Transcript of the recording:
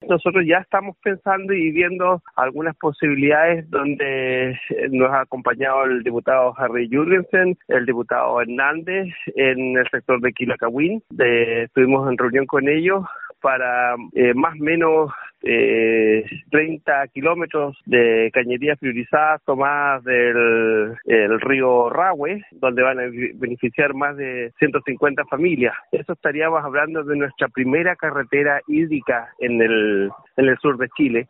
nosotros ya estamos pensando y viendo algunas posibilidades donde nos ha acompañado el diputado Harry Jurgensen, el diputado Hernández en el sector de Quilacahuín. Estuvimos en reunión con ellos para más o menos 30 kilómetros de cañerías priorizadas tomadas del el río Rahue, donde van a beneficiar más de 150 familias. Eso estaríamos hablando de nuestra primera carretera hídrica en el sur de Chile.